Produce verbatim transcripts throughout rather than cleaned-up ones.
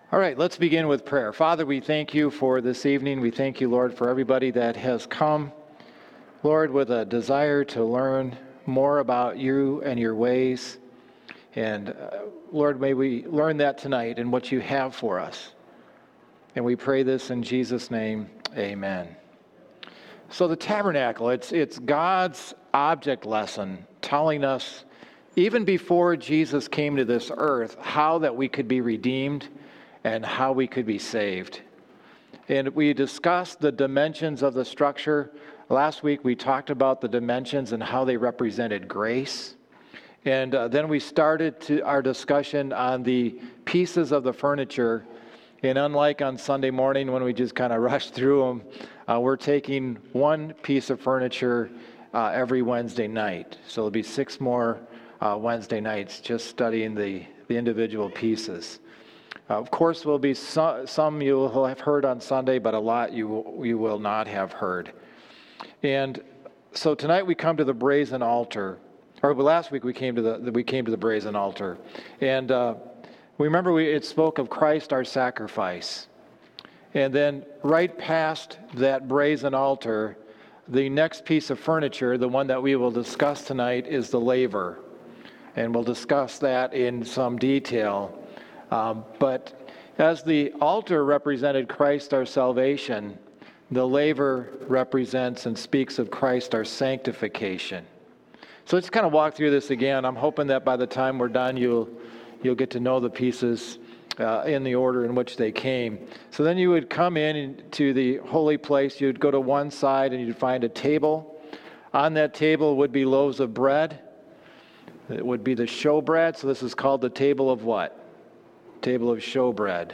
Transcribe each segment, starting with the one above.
All right, let's begin with prayer. Father, we thank you for this evening. We thank you, Lord, for everybody that has come, Lord, with a desire to learn more about you and your ways. And uh, Lord, may we learn that tonight and what you have for us. And we pray this in Jesus' name, amen. So the tabernacle, it's, it's God's object lesson telling us, even before Jesus came to this earth, how that we could be redeemed and how we could be saved. And we discussed the dimensions of the structure. Last week we talked about the dimensions and how they represented grace. And uh, then we started to our discussion on the pieces of the furniture. And unlike on Sunday morning when we just kind of rushed through them, uh, we're taking one piece of furniture uh, every Wednesday night. So there'll be six more uh, Wednesday nights just studying the, the individual pieces. Uh, of course, will be some, some you will have heard on Sunday, but a lot you you will not have heard. And so tonight we come to the brazen altar, or last week we came to the we came to the brazen altar, and uh, we remember we it spoke of Christ our sacrifice, and then right past that brazen altar, the next piece of furniture, the one that we will discuss tonight, is the laver, and we'll discuss that in some detail. Um, but as the altar represented Christ our salvation, the laver represents and speaks of Christ our sanctification. So let's kind of walk through this again. I'm hoping that by the time we're done, you'll you'll get to know the pieces uh, in the order in which they came. So then you would come in to the holy place. You'd go to one side and you'd find a table. On that table would be loaves of bread. It would be the showbread. So this is called the table of what? Table of showbread.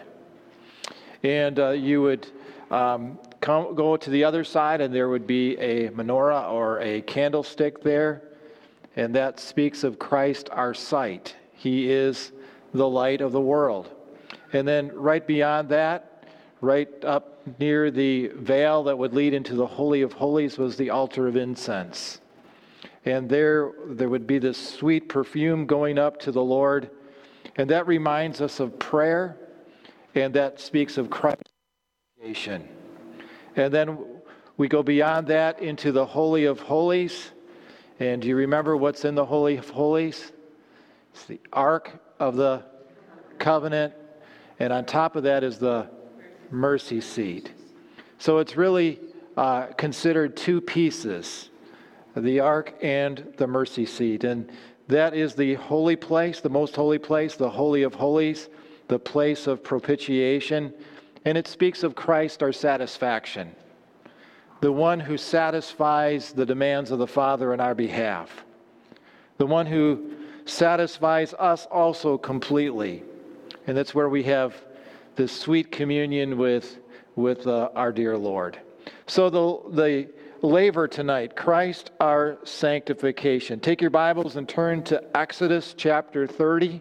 And uh, you would um, come, go to the other side, and there would be a menorah or a candlestick there, and that speaks of Christ our sight. He is the light of the world. And then right beyond that, right up near the veil that would lead into the Holy of Holies, was the altar of incense. And there, there would be this sweet perfume going up to the Lord. And that reminds us of prayer, and that speaks of Christ's creation. And then we go beyond that into the Holy of Holies. And do you remember what's in the Holy of Holies? It's the Ark of the Covenant, and on top of that is the mercy seat. So it's really uh, considered two pieces, the Ark and the mercy seat. And that is the holy place, the most holy place, the Holy of Holies, the place of propitiation. And it speaks of Christ, our satisfaction, the one who satisfies the demands of the Father on our behalf, the one who satisfies us also completely. And that's where we have this sweet communion with, with uh, our dear Lord. So the, the laver tonight, Christ our sanctification. Take your Bibles and turn to Exodus chapter thirty.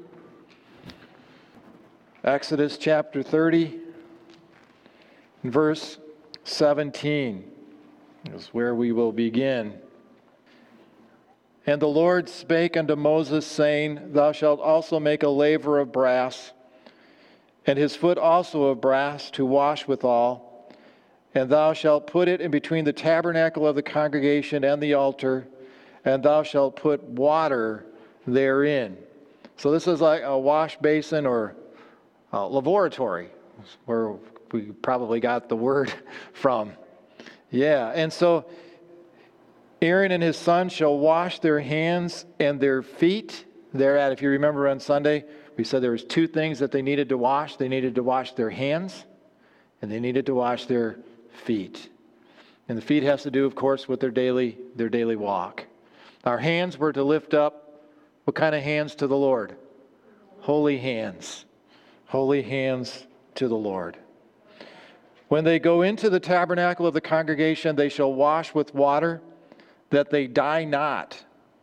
Exodus chapter thirty, verse seventeen is where we will begin. And the Lord spake unto Moses, saying, Thou shalt also make a laver of brass, and his foot also of brass, to wash withal. And thou shalt put it in between the tabernacle of the congregation and the altar, and thou shalt put water therein. So this is like a wash basin or a lavatory, where we probably got the word from. Yeah, and so Aaron and his sons shall wash their hands and their feet thereat. If you remember on Sunday, we said there was two things that they needed to wash. They needed to wash their hands, and they needed to wash their feet. And the feet has to do, of course, with their daily their daily walk. Our hands were to lift up what kind of hands to the Lord? Holy hands. Holy hands to the Lord. When they go into the tabernacle of the congregation, they shall wash with water, that they die not.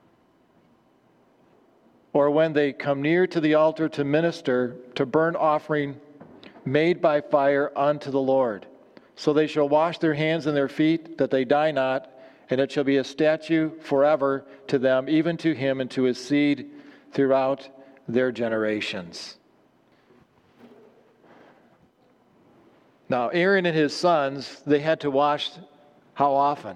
Or when they come near to the altar to minister, to burn offering made by fire unto the Lord. So they shall wash their hands and their feet, that they die not, and it shall be a statute forever to them, even to him and to his seed throughout their generations. Now, Aaron and his sons, they had to wash how often?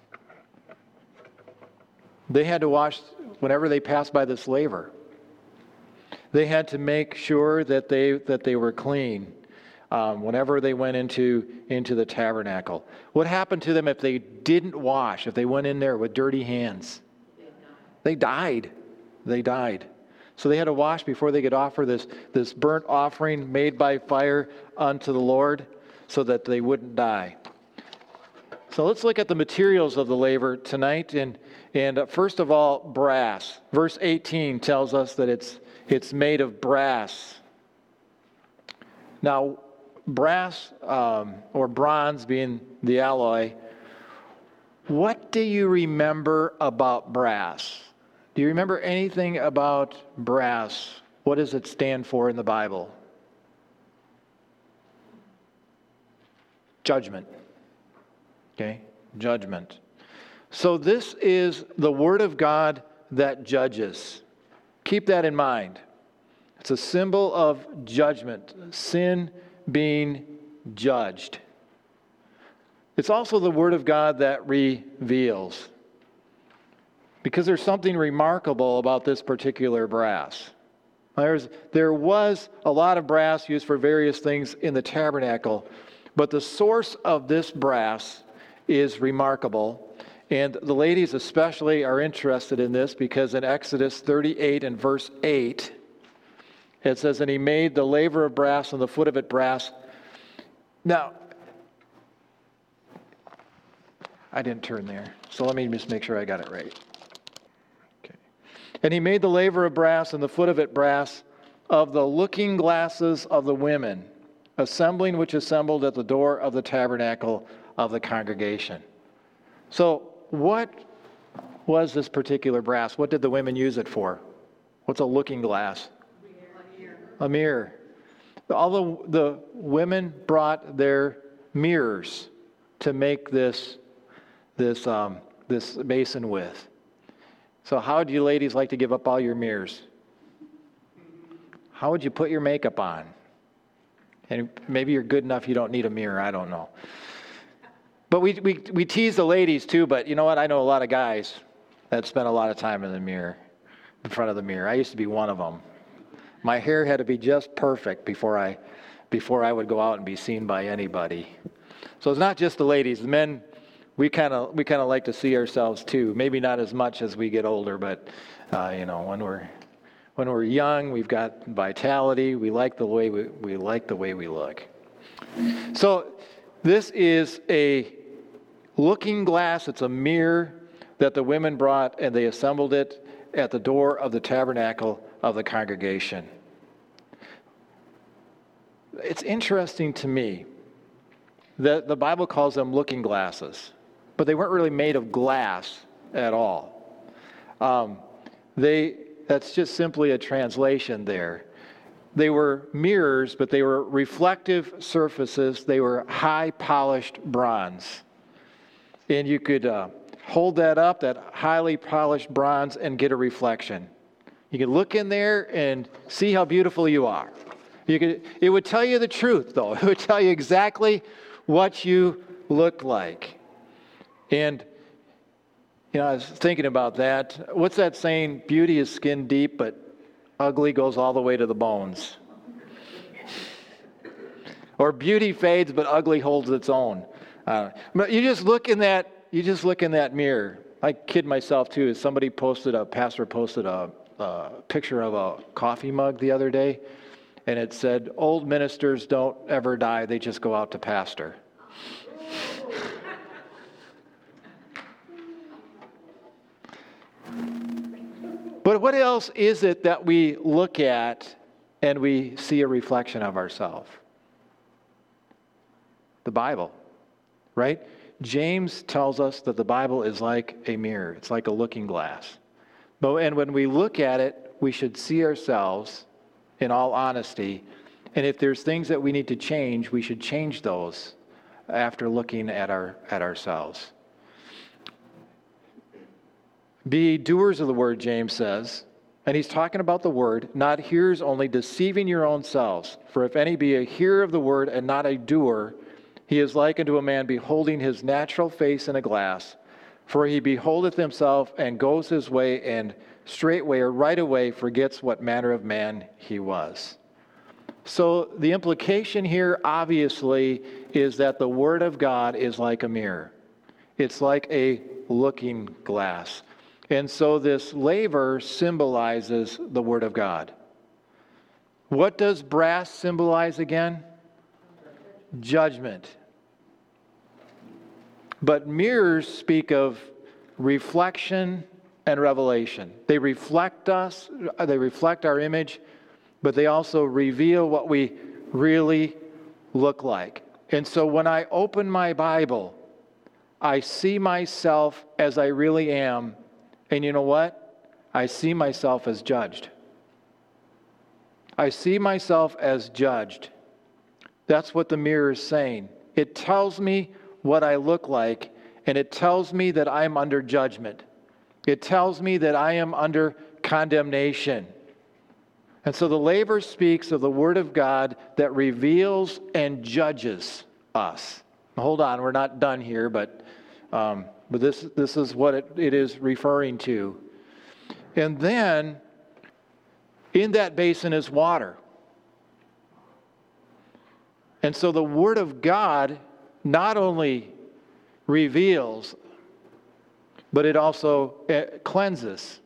They had to wash whenever they passed by this laver. They had to make sure that they that they were clean um, whenever they went into, into the tabernacle. What happened to them if they didn't wash, if they went in there with dirty hands? They died. They died. So they had to wash before they could offer this, this burnt offering made by fire unto the Lord so that they wouldn't die. So let's look at the materials of the laver tonight. And, and uh, first of all, brass. Verse eighteen tells us that it's, it's made of brass. Now, brass um, or bronze being the alloy, what do you remember about brass? Do you remember anything about brass? What does it stand for in the Bible? Judgment. Okay, judgment. So this is the Word of God that judges. Keep that in mind. It's a symbol of judgment, sin being judged. It's also the Word of God that reveals. Because there's something remarkable about this particular brass. There's, there was a lot of brass used for various things in the tabernacle, but the source of this brass is remarkable. And the ladies especially are interested in this because in Exodus thirty-eight and verse eight, it says, "And he made the laver of brass and the foot of it brass." Now, I didn't turn there, so let me just make sure I got it right. Okay. "And he made the laver of brass and the foot of it brass of the looking glasses of the women, assembling which assembled at the door of the tabernacle of the congregation." So what was this particular brass? What did the women use it for? What's a looking glass? A mirror. A mirror. All the, the women brought their mirrors to make this, this, um, this basin with. So how would you ladies like to give up all your mirrors? How would you put your makeup on? And maybe you're good enough you don't need a mirror, I don't know. But we, we, we tease the ladies too, but you know what? I know a lot of guys that spend a lot of time in the mirror, in front of the mirror. I used to be one of them. My hair had to be just perfect before I, before I would go out and be seen by anybody. So it's not just the ladies. The men, we kind of we kind of like to see ourselves too. Maybe not as much as we get older, but uh, you know, when we're when we're young, we've got vitality. We like the way we, we like the way we look. So this is a looking glass. It's a mirror that the women brought, and they assembled it at the door of the tabernacle of the congregation. It's interesting to me that the Bible calls them looking glasses, but they weren't really made of glass at all. Um, they that's just simply a translation there. They were mirrors, but they were reflective surfaces. They were high polished bronze. And you could uh, hold that up, that highly polished bronze, and get a reflection. You could look in there and see how beautiful you are. You could, it would tell you the truth, though. It would tell you exactly what you looked like. And, you know, I was thinking about that. What's that saying? Beauty is skin deep, but ugly goes all the way to the bones. Or beauty fades, but ugly holds its own. Uh, but you just look in that. You just look in that mirror. I kid myself too. Somebody posted a pastor posted a, a picture of a coffee mug the other day, and it said, "Old ministers don't ever die; they just go out to pastor." But what else is it that we look at and we see a reflection of ourselves? The Bible, right? James tells us that the Bible is like a mirror. It's like a looking glass. But and when we look at it, we should see ourselves in all honesty. And if there's things that we need to change, we should change those after looking at our at ourselves. Be doers of the word, James says. And he's talking about the word, not hearers only, deceiving your own selves. For if any be a hearer of the word and not a doer, He is like unto a man beholding his natural face in a glass. For he beholdeth himself and goes his way, and straightway or right away forgets what manner of man he was. So the implication here, obviously, is that the Word of God is like a mirror. It's like a looking glass. And so this laver symbolizes the Word of God. What does brass symbolize again? Judgment. But mirrors speak of reflection and revelation. They reflect us, they reflect our image, but they also reveal what we really look like. And so when I open my Bible, I see myself as I really am. And you know what? I see myself as judged. I see myself as judged. That's what the mirror is saying. It tells me what I look like, and it tells me that I'm under judgment. It tells me that I am under condemnation. And so the laver speaks of the Word of God that reveals and judges us. Hold on, we're not done here, but um, but this this is what it, it is referring to. And then in that basin is water. And so the Word of God not only reveals, but it also cleanses.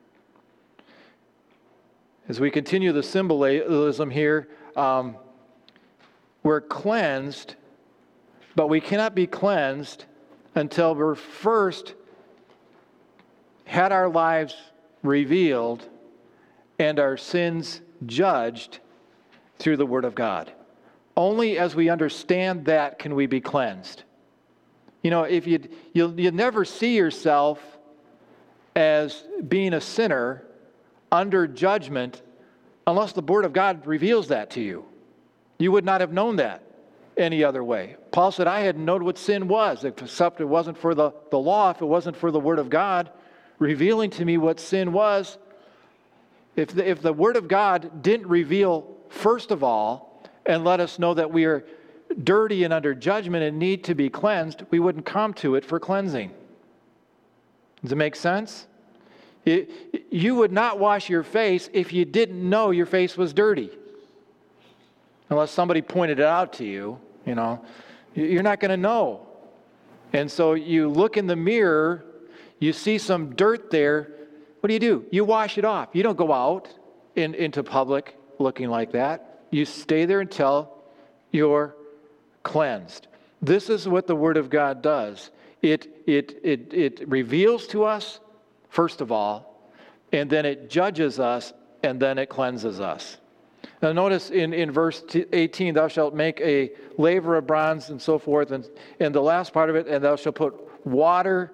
As we continue the symbolism here, um, we're cleansed, but we cannot be cleansed until we're first had our lives revealed and our sins judged through the Word of God. Only as we understand that can we be cleansed. You know, if you you'll, you'll never see yourself as being a sinner under judgment unless the Word of God reveals that to you. You would not have known that any other way. Paul said, I hadn't known what sin was, except it wasn't for the, the law, if it wasn't for the Word of God revealing to me what sin was. If the, if the Word of God didn't reveal, first of all, and let us know that we are dirty and under judgment and need to be cleansed, we wouldn't come to it for cleansing. Does it make sense? It, you would not wash your face if you didn't know your face was dirty. Unless somebody pointed it out to you, you know, you're not going to know. And so you look in the mirror, you see some dirt there. What do you do? You wash it off. You don't go out in, into public looking like that. You stay there until you're cleansed. This is what the Word of God does. It, it, it, it reveals to us, first of all, and then it judges us, and then it cleanses us. Now notice in, in verse eighteen, thou shalt make a laver of bronze and so forth, and, and the last part of it, and thou shalt put water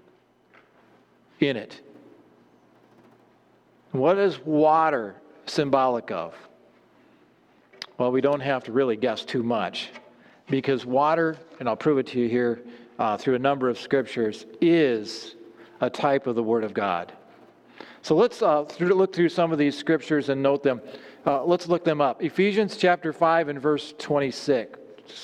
in it. What is water symbolic of? Well, we don't have to really guess too much, because water, and I'll prove it to you here uh, through a number of scriptures, is a type of the Word of God. So let's uh, through, look through some of these scriptures and note them. Uh, let's look them up. Ephesians chapter five and verse twenty-six.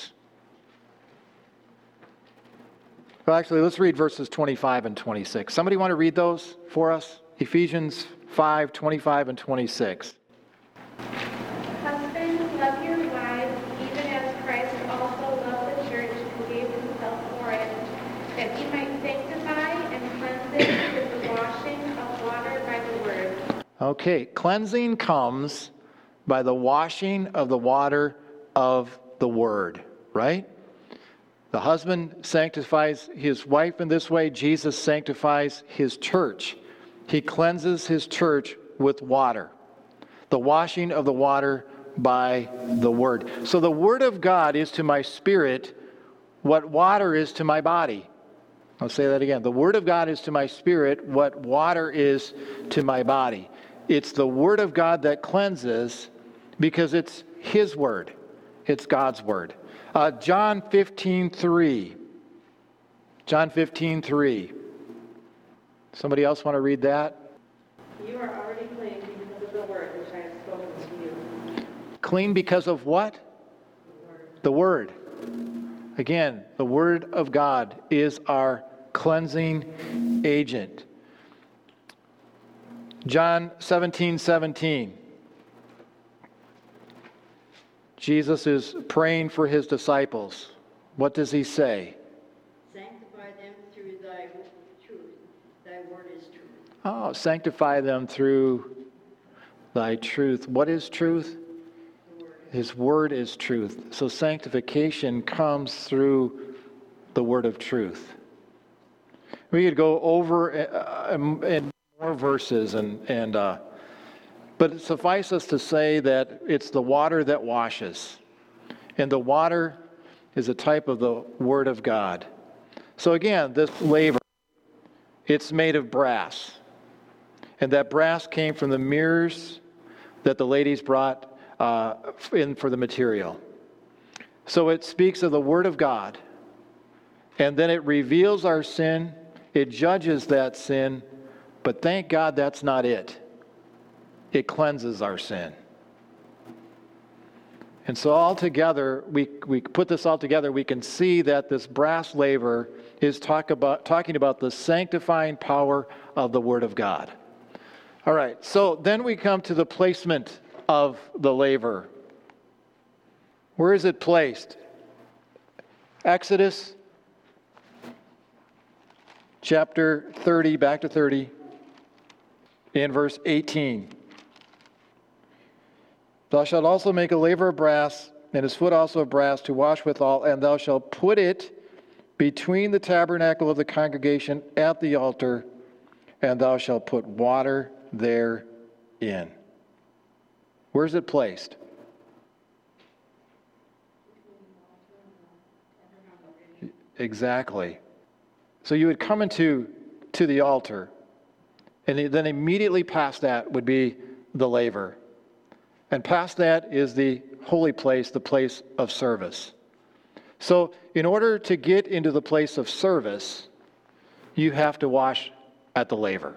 Well, actually, let's read verses twenty-five and twenty-six. Somebody want to read those for us? Ephesians five, twenty-five and twenty-six. Husbands, love your wives, even as Christ also loved the church and gave himself for it, that he might sanctify and cleanse it with the washing of water by the word. Okay, cleansing comes by the washing of the water of the word, right? The husband sanctifies his wife in this way. Jesus sanctifies his church. He cleanses his church with water. The washing of the water by the Word. So the Word of God is to my spirit what water is to my body. I'll say that again. The Word of God is to my spirit what water is to my body. It's the Word of God that cleanses because it's His Word. It's God's Word. Uh, John fifteen three. John fifteen three. Somebody else want to read that? You are already clean because of the word which I have spoken to you. Clean because of what? The word. The Word. Again, the Word of God is our cleansing agent. John seventeen seventeen. Jesus is praying for his disciples. What does he say? Sanctify them through thy truth. Thy word is truth. Oh, sanctify them through thy truth. What is truth? His word is truth. So sanctification comes through the word of truth. We could go over uh, in more verses, and and uh, but it suffices to say that it's the water that washes, and the water is a type of the word of God. So again, this laver, it's made of brass, and that brass came from the mirrors that the ladies brought uh, in for the material. So it speaks of the word of God, and then it reveals our sin. It judges that sin, but thank God that's not it. It cleanses our sin. And so all together, we, we put this all together, we can see that this brass laver is talk about, talking about the sanctifying power of the Word of God. All right, so then we come to the placement of the laver. Where is it placed? Exodus chapter thirty, back to thirty, in verse eighteen. Thou shalt also make a laver of brass, and his foot also of brass, to wash withal, and thou shalt put it between the tabernacle of the congregation at the altar, and thou shalt put water therein. Where's it placed? Exactly. So you would come into to the altar, and then immediately past that would be the laver. And past that is the holy place, the place of service. So in order to get into the place of service, you have to wash at the laver.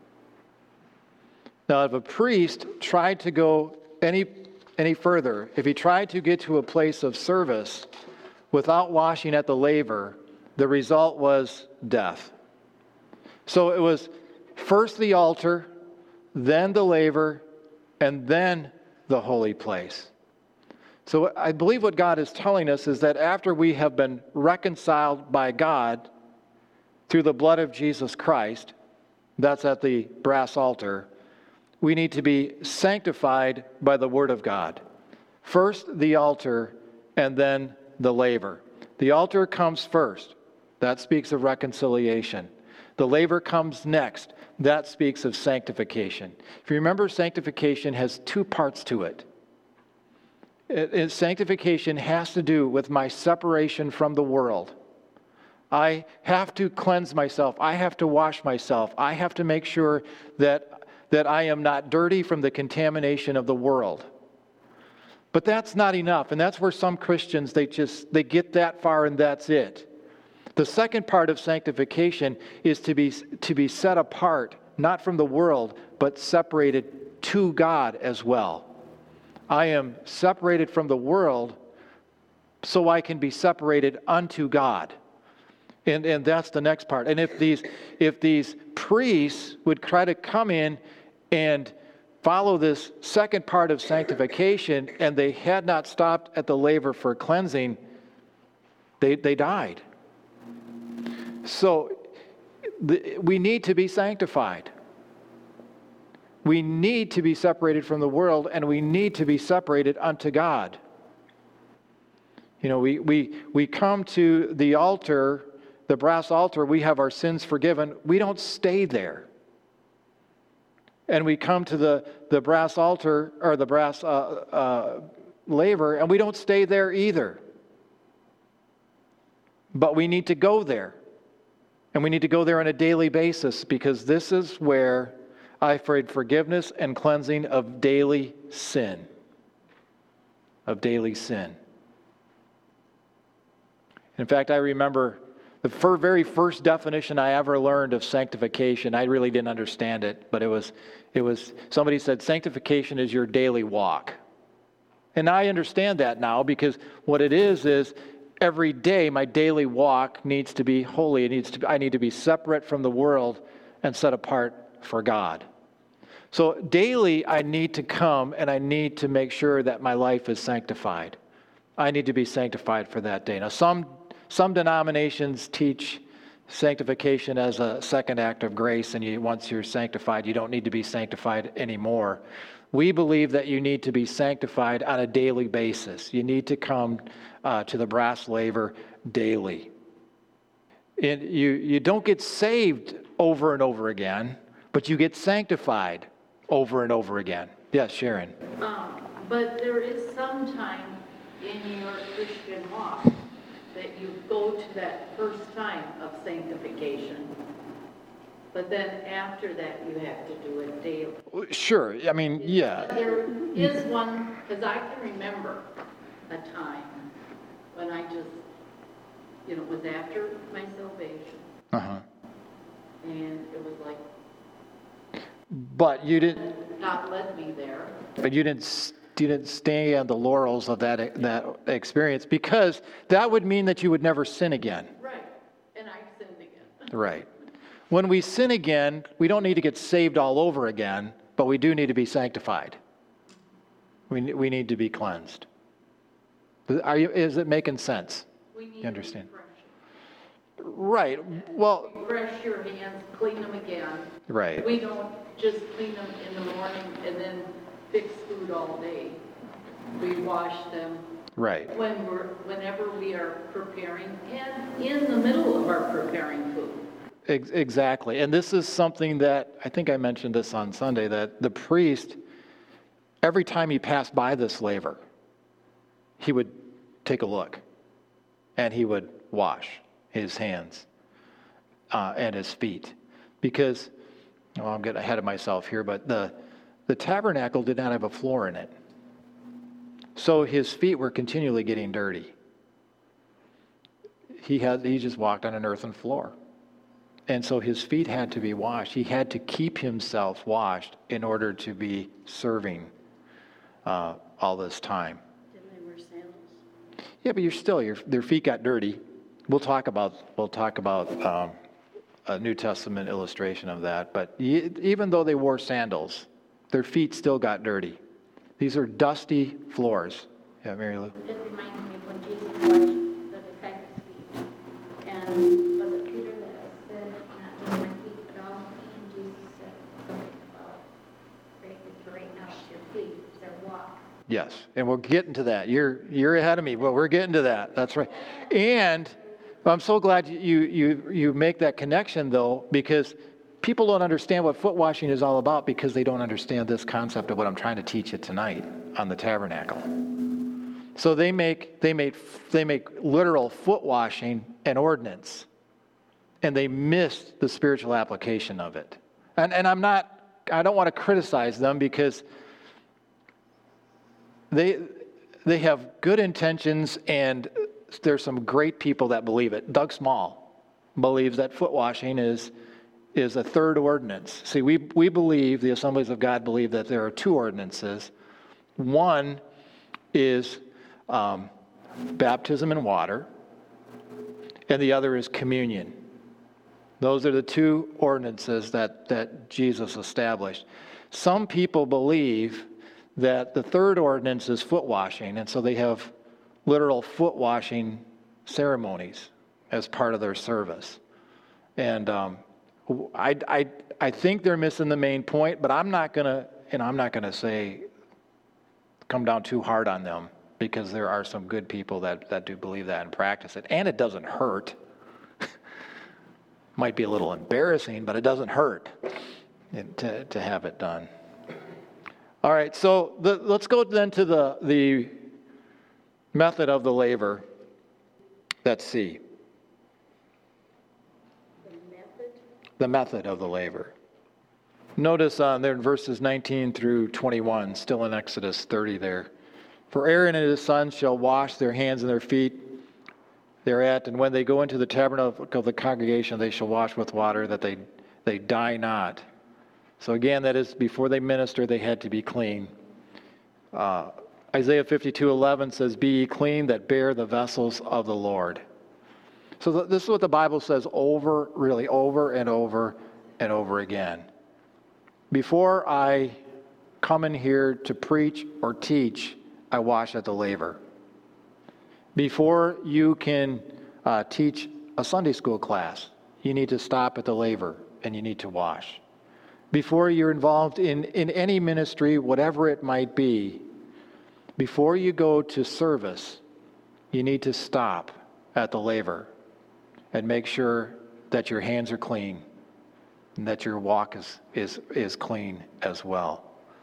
Now, if a priest tried to go any, any further, if he tried to get to a place of service without washing at the laver, the result was death. So it was first the altar, then the laver, and then the holy place. So I believe what God is telling us is that after we have been reconciled by God through the blood of Jesus Christ, that's at the brass altar, we need to be sanctified by the Word of God. First the altar, and then the laver. The altar comes first. That speaks of reconciliation. The laver comes next. That speaks of sanctification. If you remember, sanctification has two parts to it. It, it. Sanctification has to do with my separation from the world. I have to cleanse myself. I have to wash myself. I have to make sure that, that I am not dirty from the contamination of the world. But that's not enough, and that's where some Christians, they just, they get that far and that's it. The second part of sanctification is to be, to be set apart, not from the world, but separated to God as well. I am separated from the world so I can be separated unto God. And, and that's the next part. And if these, if these priests would try to come in and follow this second part of sanctification, and they had not stopped at the laver for cleansing, they, they died. So the, we need to be sanctified. We need to be separated from the world, and we need to be separated unto God. You know, we, we, we come to the altar, the brass altar, we have our sins forgiven. We don't stay there. And we come to the, the brass altar, or the brass uh, uh, laver, and we don't stay there either. But we need to go there. And we need to go there on a daily basis, because this is where I find forgiveness and cleansing of daily sin. Of daily sin. In fact, I remember the very first definition I ever learned of sanctification. I really didn't understand it, but it was, it was somebody said sanctification is your daily walk. And I understand that now, because what it is is every day my daily walk needs to be holy. It needs to be, I need to be separate from the world and set apart for God. So daily I need to come and I need to make sure that my life is sanctified. I need to be sanctified for that day. Now some some denominations teach sanctification as a second act of grace, and you, once you're sanctified, you don't need to be sanctified anymore. We believe that you need to be sanctified on a daily basis. You need to come uh, to the brass laver daily. And you, you don't get saved over and over again, but you get sanctified over and over again. Yes, Sharon. Um, But there is some time in your Christian walk that you go to that first time of sanctification. But then after that, you have to do it daily. Sure. I mean, yeah. There is one, because I can remember a time when I just, you know, it was after my salvation, Uh-huh. and it was like But you didn't. God led me there. But you didn't. You didn't stay on the laurels of that that experience, because that would mean that you would never sin again. Right, and I sinned again. Right. When we sin again, we don't need to get saved all over again, but we do need to be sanctified. We we need to be cleansed. Are you? Is it making sense? We need You understand? to refresh. Right. Well. Refresh your hands, clean them again. Right. We don't just clean them in the morning and then fix food all day. We wash them Right. when we're, whenever we are preparing and in the middle of our preparing food. Ex- Exactly. And this is something that, I think I mentioned this on Sunday, that the priest, every time he passed by this laver, he would take a look and he would wash his hands uh, and his feet. Because, well, I'm getting ahead of myself here, but the, the tabernacle did not have a floor in it. So his feet were continually getting dirty. He had, he just walked on an earthen floor. And so his feet had to be washed. He had to keep himself washed in order to be serving uh, all this time. Didn't they wear sandals? Yeah, but you're still, your their feet got dirty. We'll talk about we'll talk about um, a New Testament illustration of that. But y- even though they wore sandals, their feet still got dirty. These are dusty floors. Yeah, Mary Lou. It reminds me of when Jesus washed the disciples' feet. And was it Peter that said, not just my feet, but all my feet? And Jesus said something about, right, right now it's your feet, it's their walk. Yes, and we're getting to that. You're you're ahead of me, but we're getting to that. That's right. And I'm so glad you you you make that connection, though, because people don't understand what foot washing is all about because they don't understand this concept of what I'm trying to teach you tonight on the tabernacle. So they make they make they make literal foot washing an ordinance, and they miss the spiritual application of it. And and I'm not I don't want to criticize them because they they have good intentions, and there's some great people that believe it. Doug Small believes that foot washing is is a third ordinance. See, we we believe, the Assemblies of God believe, that there are two ordinances. One is um, baptism in water, and the other is communion. Those are the two ordinances that, that Jesus established. Some people believe that the third ordinance is foot washing, and so they have literal foot washing ceremonies as part of their service. And um, I, I, I think they're missing the main point, but I'm not gonna, and I'm not gonna say come down too hard on them, because there are some good people that, that do believe that and practice it, and it doesn't hurt. Might be a little embarrassing, but it doesn't hurt to, to have it done. All right, so the, let's go then to the, the method of the laver. That's C. The method, The method of the laver. Notice on there in verses nineteen through twenty-one, still in Exodus thirty there. For Aaron and his sons shall wash their hands and their feet thereat, and when they go into the tabernacle of the congregation, they shall wash with water, that they, they die not. So again, that is, before they minister, they had to be clean. Uh, Isaiah fifty-two eleven says, "Be ye clean that bear the vessels of the Lord." So th- this is what the Bible says over, really over and over and over again. Before I come in here to preach or teach, I wash at the laver. Before you can uh, teach a Sunday school class, you need to stop at the laver and you need to wash. Before you're involved in, in any ministry, whatever it might be, before you go to service, you need to stop at the laver and make sure that your hands are clean and that your walk is, is, is clean as well.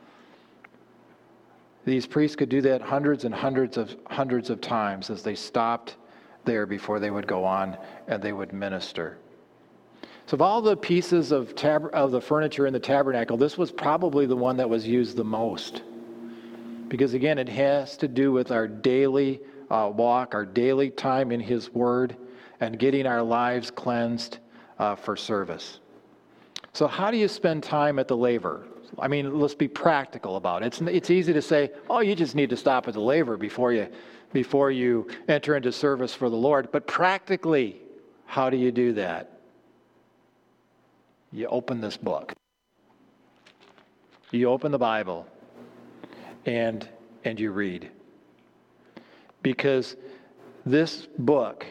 These priests could do that hundreds and hundreds of hundreds of times as they stopped there before they would go on and they would minister. So of all the pieces of tab- of the furniture in the tabernacle, this was probably the one that was used the most. Because again, it has to do with our daily uh, walk, our daily time in His Word, and getting our lives cleansed uh, for service. So how do you spend time at the laver? I mean, let's be practical about it. It's, it's easy to say, oh, you just need to stop at the laver before you, before you enter into service for the Lord. But practically, how do you do that? You open this book. You open the Bible and, and you read. Because this book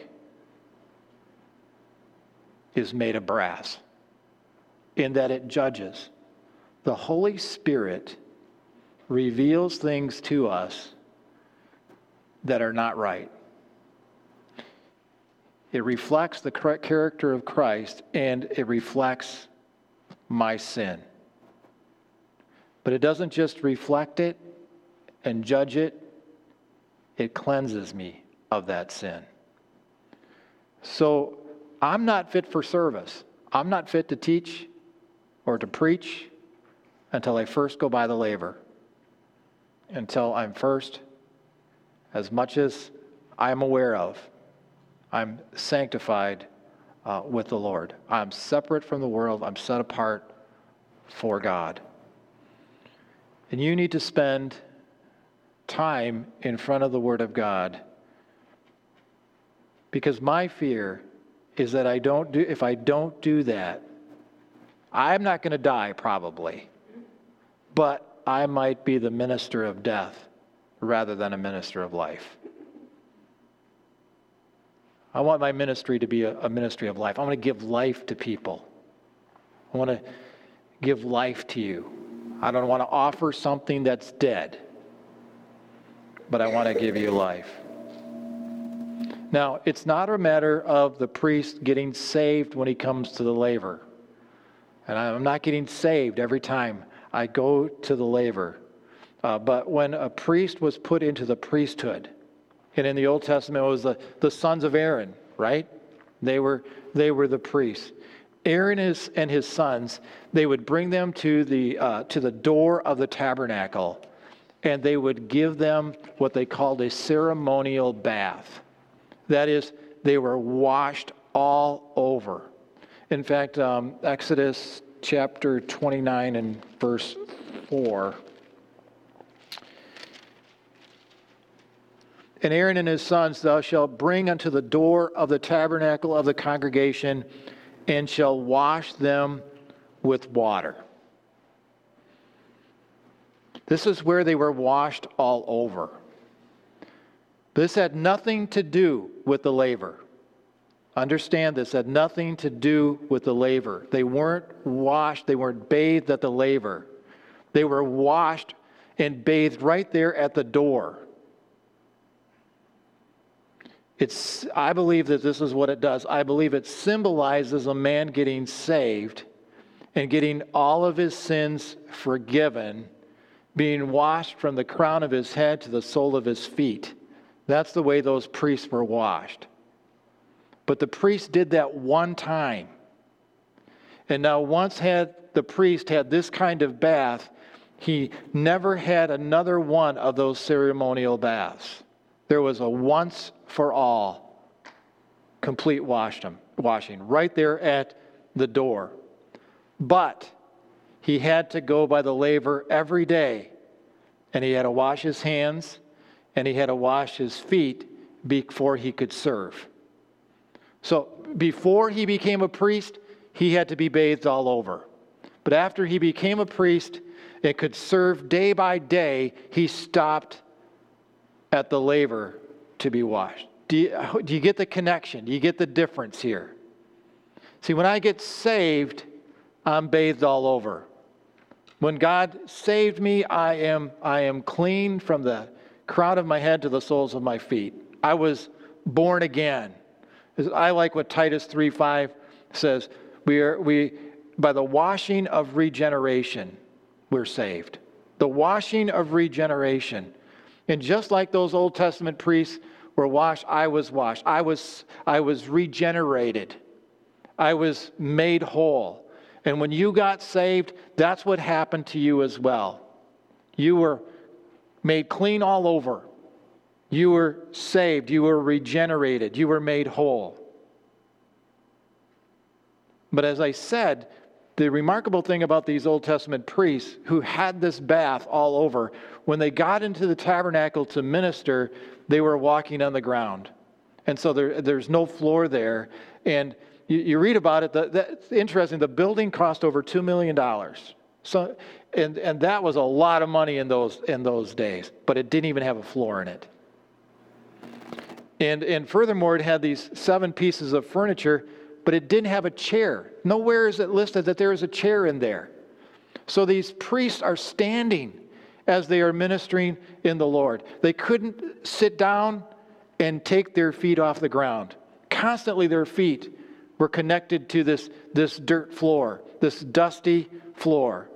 is made of brass in that it judges. The Holy Spirit reveals things to us that are not right. It reflects the correct character of Christ, and it reflects my sin. But it doesn't just reflect it and judge it, it cleanses me of that sin. So I'm not fit for service. I'm not fit to teach or to preach until I first go by the laver. Until I'm first, as much as I'm aware of, I'm sanctified uh, with the Lord. I'm separate from the world. I'm set apart for God. And you need to spend time in front of the Word of God, because my fear is that I don't do, if I don't do that, I'm not going to die probably, but I might be the minister of death rather than a minister of life. I want my ministry to be a, a ministry of life. I want to give life to people. I want to give life to you. I don't want to offer something that's dead, but I want to give you life. Now, it's not a matter of the priest getting saved when he comes to the laver. And I'm not getting saved every time I go to the laver. Uh, but when a priest was put into the priesthood, and in the Old Testament it was the, the sons of Aaron, right? They were they were the priests. Aaron is, and his sons, they would bring them to the uh, to the door of the tabernacle, and they would give them what they called a ceremonial bath. That is, they were washed all over. In fact, um, Exodus chapter twenty-nine and verse four. And Aaron and his sons thou shalt bring unto the door of the tabernacle of the congregation, and shall wash them with water. This is where they were washed all over. This had nothing to do with the laver. Understand this, had nothing to do with the laver. They weren't washed, they weren't bathed at the laver. They were washed and bathed right there at the door. It's, I believe that this is what it does. I believe it symbolizes a man getting saved and getting all of his sins forgiven, being washed from the crown of his head to the sole of his feet. That's the way those priests were washed. But the priest did that one time. And now once had the priest had this kind of bath, he never had another one of those ceremonial baths. There was a once for all complete washing, washing right there at the door. But he had to go by the laver every day, and he had to wash his hands and he had to wash his feet before he could serve. So before he became a priest, he had to be bathed all over. But after he became a priest and could serve day by day, he stopped at the laver to be washed. Do you, do you get the connection? Do you get the difference here? See, when I get saved, I'm bathed all over. When God saved me, I am, I am clean from the crown of my head to the soles of my feet. I was born again. I like what Titus three five says. We are, we, by the washing of regeneration, we're saved. The washing of regeneration. And just like those Old Testament priests were washed, I was washed. I was, I was regenerated. I was made whole. And when you got saved, that's what happened to you as well. You were made clean all over. You were saved. You were regenerated. You were made whole. But as I said, the remarkable thing about these Old Testament priests who had this bath all over, when they got into the tabernacle to minister, they were walking on the ground. And so there, there's no floor there. And you, you read about it, the, that's interesting, the building cost over two million dollars. So, and, and that was a lot of money in those, in those days, but it didn't even have a floor in it. And, and furthermore, it had these seven pieces of furniture, but it didn't have a chair. Nowhere is it listed that there is a chair in there. So these priests are standing as they are ministering in the Lord. They couldn't sit down and take their feet off the ground. Constantly their feet were connected to this, this dirt floor, this dusty floor.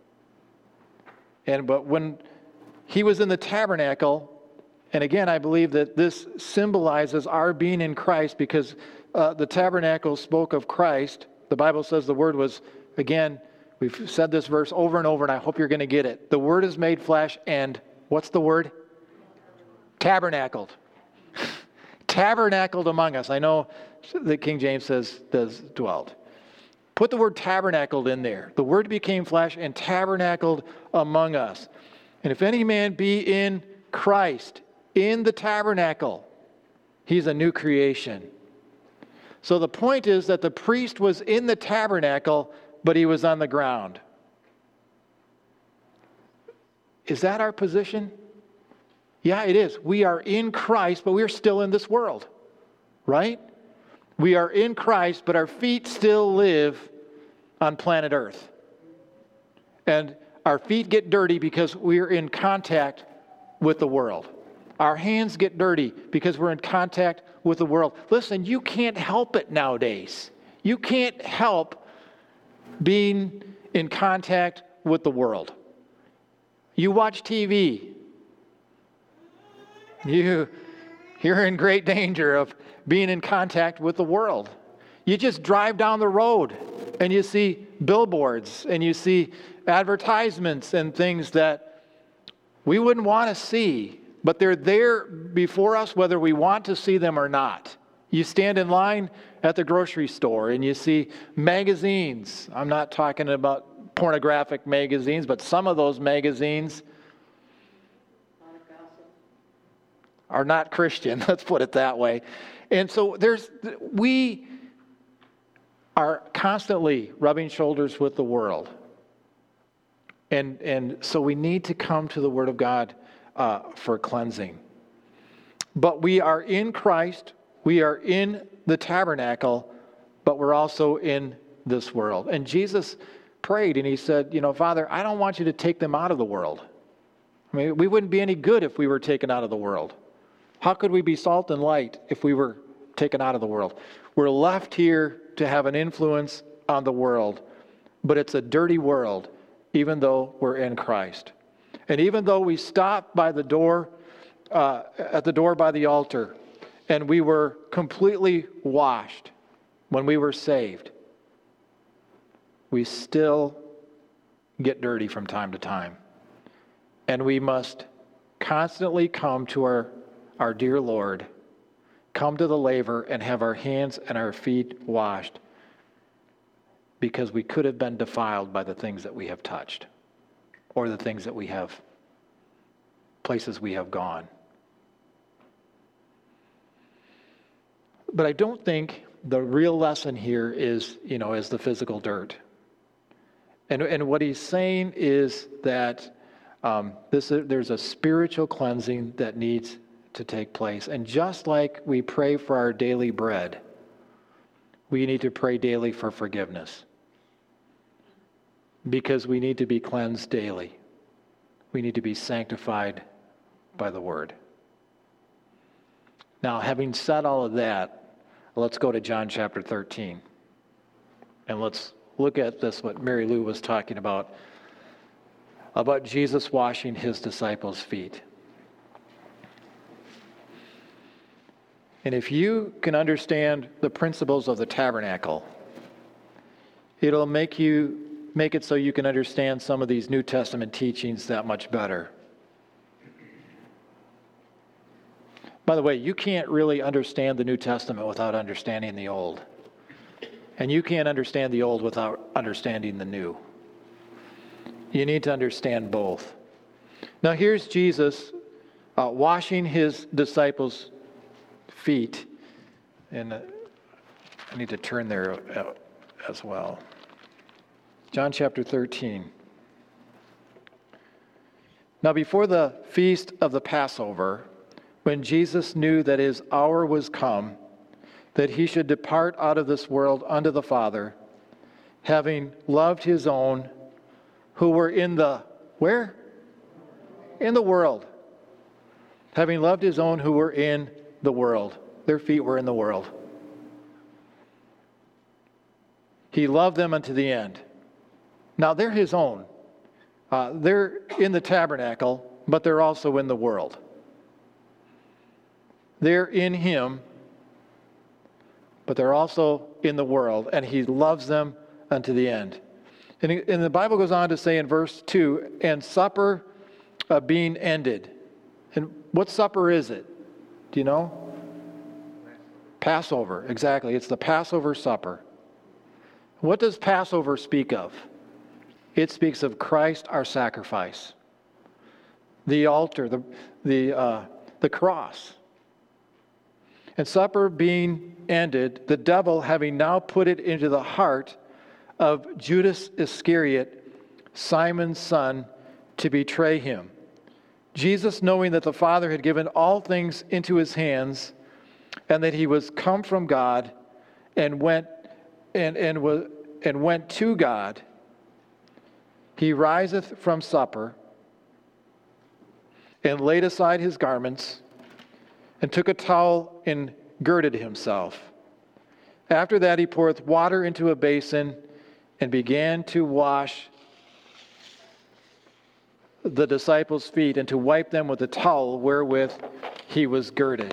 And but when he was in the tabernacle, and again, I believe that this symbolizes our being in Christ, because uh, the tabernacle spoke of Christ. The Bible says the Word was, again, we've said this verse over and over, and I hope you're going to get it. The Word is made flesh, and what's the word? Tabernacled. Tabernacled among us. I know the King James says does dwelt. Put the word tabernacled in there. The Word became flesh and tabernacled among us. And if any man be in Christ, in the tabernacle, he's a new creation. So the point is that the priest was in the tabernacle, but he was on the ground. Is that our position? Yeah, it is. We are in Christ, but we are still in this world, right? We are in Christ, but our feet still live on planet Earth. And our feet get dirty because we're in contact with the world. Our hands get dirty because we're in contact with the world. Listen, you can't help it nowadays. You can't help being in contact with the world. You watch T V. You, you're in great danger of being in contact with the world. You just drive down the road and you see billboards and you see advertisements and things that we wouldn't want to see, but they're there before us whether we want to see them or not. You stand in line at the grocery store and you see magazines. I'm not talking about pornographic magazines, but some of those magazines are not Christian, let's put it that way. And so there's, we are constantly rubbing shoulders with the world. And, and so we need to come to the Word of God uh, for cleansing. But we are in Christ, we are in the tabernacle, but we're also in this world. And Jesus prayed and he said, you know, Father, I don't want you to take them out of the world. I mean, we wouldn't be any good if we were taken out of the world. How could we be salt and light if we were taken out of the world? We're left here to have an influence on the world, but it's a dirty world, even though we're in Christ. And even though we stopped by the door, uh, at the door by the altar, and we were completely washed when we were saved, we still get dirty from time to time. And we must constantly come to our our dear Lord, come to the laver and have our hands and our feet washed, because we could have been defiled by the things that we have touched or the things that we have, places we have gone. But I don't think the real lesson here is, you know, is the physical dirt. And, and what he's saying is that um, this, there's a spiritual cleansing that needs to take place. And just like we pray for our daily bread, we need to pray daily for forgiveness. Because we need to be cleansed daily. We need to be sanctified by the Word. Now, having said all of that, let's go to John chapter thirteen. And let's look at this, what Mary Lou was talking about, about Jesus washing his disciples' feet. And if you can understand the principles of the tabernacle, it'll make you make it so you can understand some of these New Testament teachings that much better. By the way, you can't really understand the New Testament without understanding the Old. And you can't understand the Old without understanding the New. You need to understand both. Now here's Jesus uh, washing his disciples' feet. And uh, I need to turn there uh, as well. John chapter thirteen. Now before the feast of the Passover, when Jesus knew that his hour was come, that he should depart out of this world unto the Father, having loved his own who were in the, where? In the world. Having loved his own who were in the world. Their feet were in the world. He loved them unto the end. Now they're his own. Uh, they're in the tabernacle, but they're also in the world. They're in him, but they're also in the world, and he loves them unto the end. And, and the Bible goes on to say in verse two, and supper uh, being ended. And what supper is it? Do you know? Passover, exactly. It's the Passover supper. What does Passover speak of? It speaks of Christ, our sacrifice. The altar, the, the, uh, the cross. And supper being ended, the devil having now put it into the heart of Judas Iscariot, Simon's son, to betray him. Jesus, knowing that the Father had given all things into his hands, and that he was come from God, and went and and was and went to God, he riseth from supper, and laid aside his garments, and took a towel and girded himself. After that he poureth water into a basin, and began to wash the disciples' feet, and to wipe them with the towel wherewith he was girded.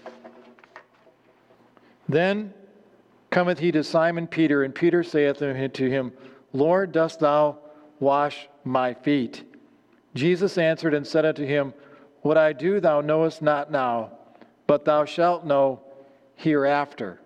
Then cometh he to Simon Peter, and Peter saith unto him, Lord, dost thou wash my feet? Jesus answered and said unto him, What I do thou knowest not now, but thou shalt know hereafter.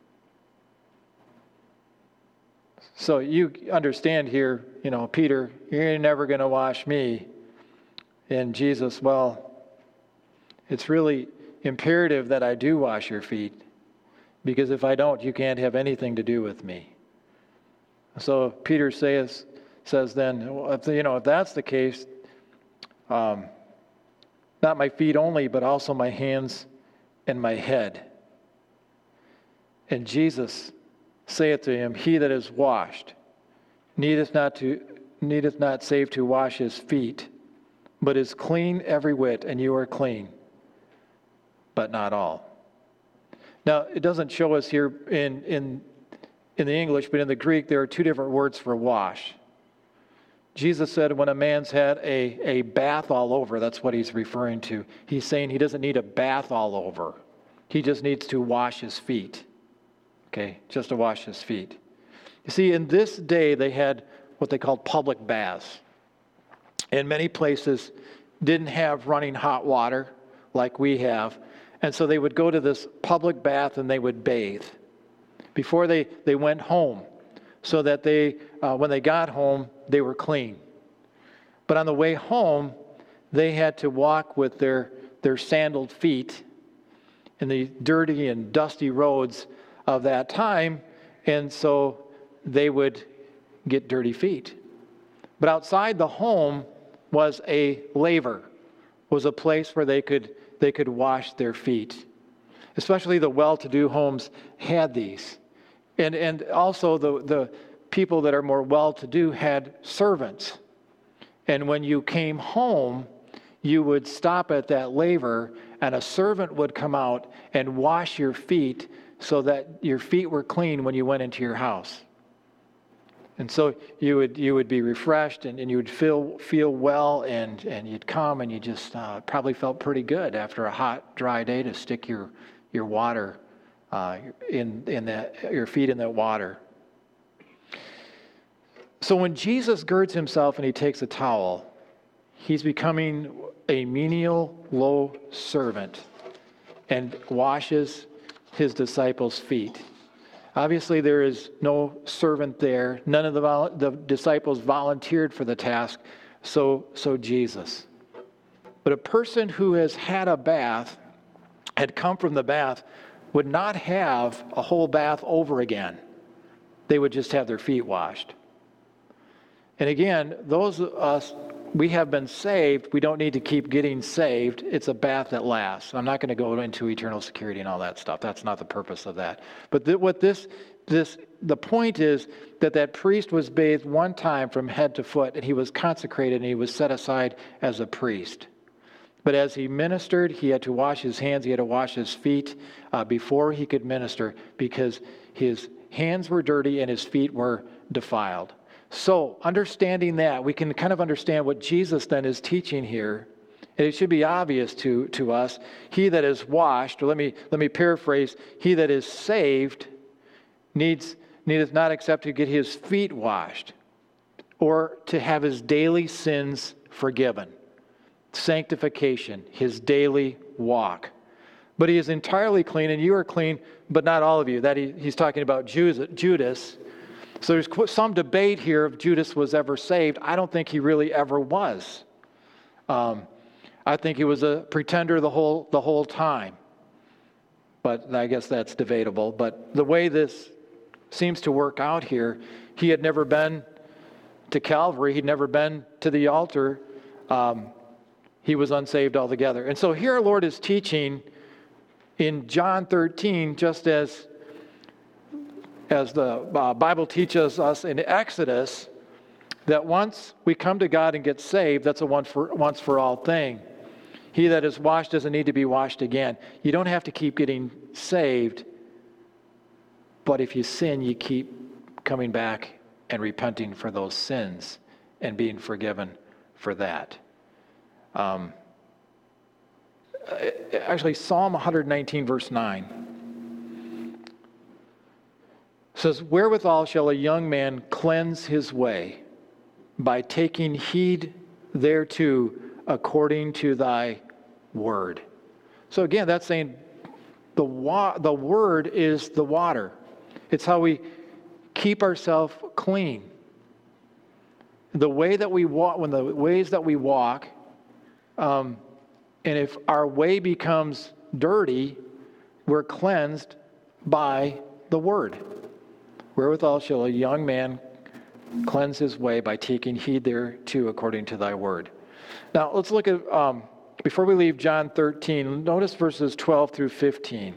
So you understand here, you know, Peter, you're never going to wash me. And Jesus, well, it's really imperative that I do wash your feet, because if I don't, you can't have anything to do with me. So Peter says, says then, well, if, you know, if that's the case, um, not my feet only, but also my hands and my head. And Jesus saith to him, He that is washed needeth not to needeth not save to wash his feet, but is clean every whit, and you are clean, but not all. Now, it doesn't show us here in, in, in the English, but in the Greek, there are two different words for wash. Jesus said when a man's had a, a bath all over, that's what he's referring to. He's saying he doesn't need a bath all over. He just needs to wash his feet. Okay, just to wash his feet. You see, in this day, they had what they called public baths. And many places didn't have running hot water like we have. And so they would go to this public bath and they would bathe before they, they went home, so that they, uh, when they got home, they were clean. But on the way home, they had to walk with their, their sandaled feet in the dirty and dusty roads of that time, and so they would get dirty feet. But outside the home was a laver, was a place where they could they could wash their feet. Especially the well-to-do homes had these. And and also the, the people that are more well-to-do had servants. And when you came home, you would stop at that laver and a servant would come out and wash your feet so that your feet were clean when you went into your house. And so you would you would be refreshed and, and you would feel feel well and, and you'd come and you just uh, probably felt pretty good after a hot, dry day to stick your your water uh, in in that your feet in that water. So when Jesus girds himself and he takes a towel, he's becoming a menial, low servant and washes his disciples' feet. Obviously, there is no servant there. None of the, vol- the disciples volunteered for the task, so, so Jesus. But a person who has had a bath, had come from the bath, would not have a whole bath over again. They would just have their feet washed. And again, those of us, we have been saved. We don't need to keep getting saved. It's a bath that lasts. I'm not going to go into eternal security and all that stuff. That's not the purpose of that. But th- what this, this, the point is that that priest was bathed one time from head to foot, and he was consecrated, and he was set aside as a priest. But as he ministered, he had to wash his hands, he had to wash his feet uh, before he could minister, because his hands were dirty and his feet were defiled. So, understanding that, we can kind of understand what Jesus then is teaching here. And it should be obvious to, to us. He that is washed, or let me let me paraphrase, he that is saved needs needeth not except to get his feet washed, or to have his daily sins forgiven. Sanctification, his daily walk. But he is entirely clean, and you are clean, but not all of you. That he, he's talking about Judas. So there's some debate here if Judas was ever saved. I don't think he really ever was. Um, I think he was a pretender the whole the whole time. But I guess that's debatable. But the way this seems to work out here, he had never been to Calvary. He'd never been to the altar. Um, he was unsaved altogether. And so here our Lord is teaching in John thirteen, just as as the uh, Bible teaches us in Exodus, that once we come to God and get saved, that's a one for, once for all thing. He that is washed doesn't need to be washed again. You don't have to keep getting saved, but if you sin, you keep coming back and repenting for those sins and being forgiven for that. Um, actually, Psalm one nineteen, verse nine. Says, wherewithal shall a young man cleanse his way? By taking heed thereto according to thy word. So again, that's saying the wa- the word is the water. It's how we keep ourselves clean. The way that we walk, when the ways that we walk, um, and if our way becomes dirty, we're cleansed by the word. Wherewithal shall a young man cleanse his way by taking heed thereto according to thy word. Now, let's look at, um, before we leave John thirteen, notice verses twelve through fifteen.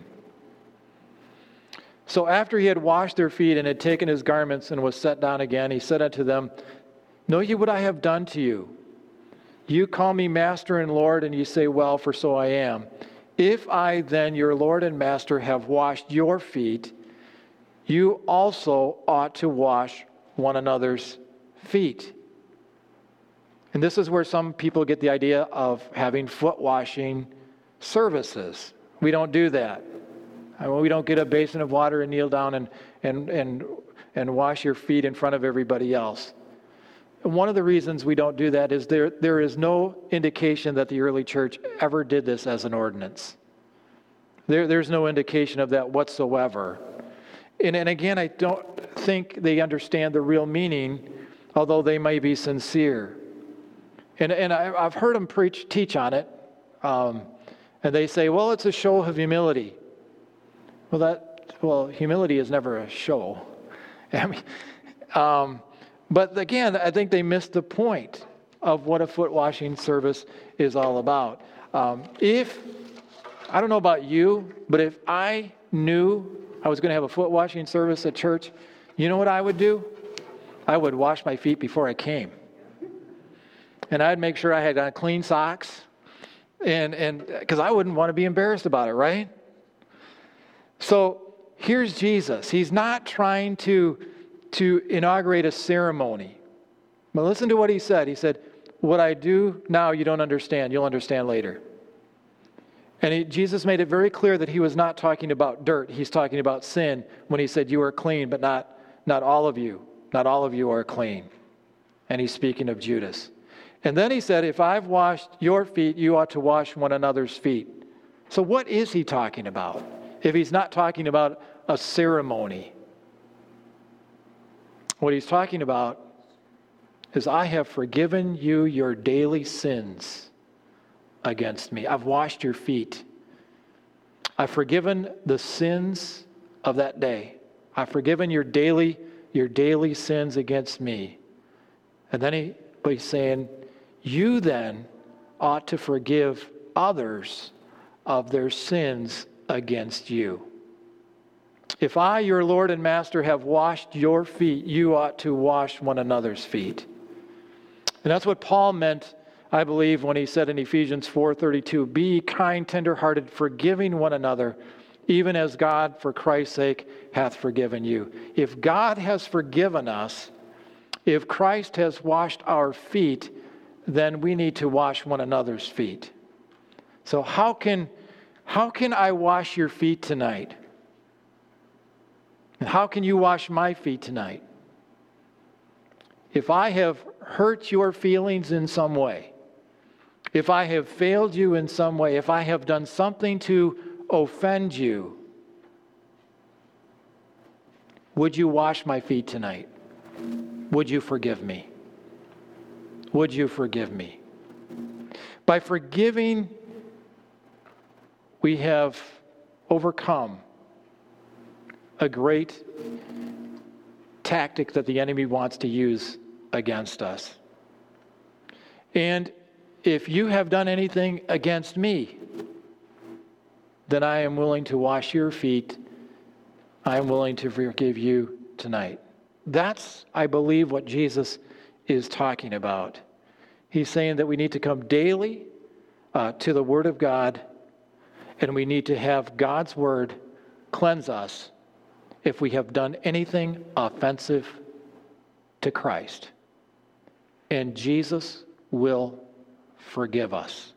So after he had washed their feet and had taken his garments and was set down again, he said unto them, know ye what I have done to you? You call me Master and Lord, and ye say, well, for so I am. If I then, your Lord and Master, have washed your feet, you also ought to wash one another's feet. And this is where some people get the idea of having foot washing services. We don't do that. I mean, we don't get a basin of water and kneel down and, and, and, and wash your feet in front of everybody else. And one of the reasons we don't do that is there, there is no indication that the early church ever did this as an ordinance. There, there's no indication of that whatsoever. And, and again, I don't think they understand the real meaning, although they may be sincere. And, and I, I've heard them preach, teach on it. Um, And they say, well, it's a show of humility. Well, that well, humility is never a show. I mean, um, but again, I think they missed the point of what a foot washing service is all about. Um, if, I don't know about you, but if I knew I was going to have a foot washing service at church, you know what I would do? I would wash my feet before I came. And I'd make sure I had on clean socks, and and because I wouldn't want to be embarrassed about it, right? So here's Jesus. He's not trying to, to inaugurate a ceremony. But listen to what he said. He said, what I do now you don't understand. You'll understand later. And he, Jesus made it very clear that he was not talking about dirt. He's talking about sin when he said you are clean, but not, not all of you. Not all of you are clean. And he's speaking of Judas. And then he said, if I've washed your feet, you ought to wash one another's feet. So what is he talking about if he's not talking about a ceremony? What he's talking about is I have forgiven you your daily sins against me. I've washed your feet. I've forgiven the sins of that day. I've forgiven your daily, your daily sins against me. And then he, but he's saying, you then ought to forgive others of their sins against you. If I, your Lord and Master, have washed your feet, you ought to wash one another's feet. And that's what Paul meant, I believe, when he said in Ephesians four thirty-two, be kind, tender-hearted, forgiving one another, even as God, for Christ's sake, hath forgiven you. If God has forgiven us, if Christ has washed our feet, then we need to wash one another's feet. So how can, how can I wash your feet tonight? And how can you wash my feet tonight? If I have hurt your feelings in some way, if I have failed you in some way, if I have done something to offend you, would you wash my feet tonight? Would you forgive me? Would you forgive me? By forgiving, we have overcome a great tactic that the enemy wants to use against us. And if you have done anything against me, then I am willing to wash your feet. I am willing to forgive you tonight. That's, I believe, what Jesus is talking about. He's saying that we need to come daily uh, to the Word of God, and we need to have God's Word cleanse us if we have done anything offensive to Christ. And Jesus will forgive us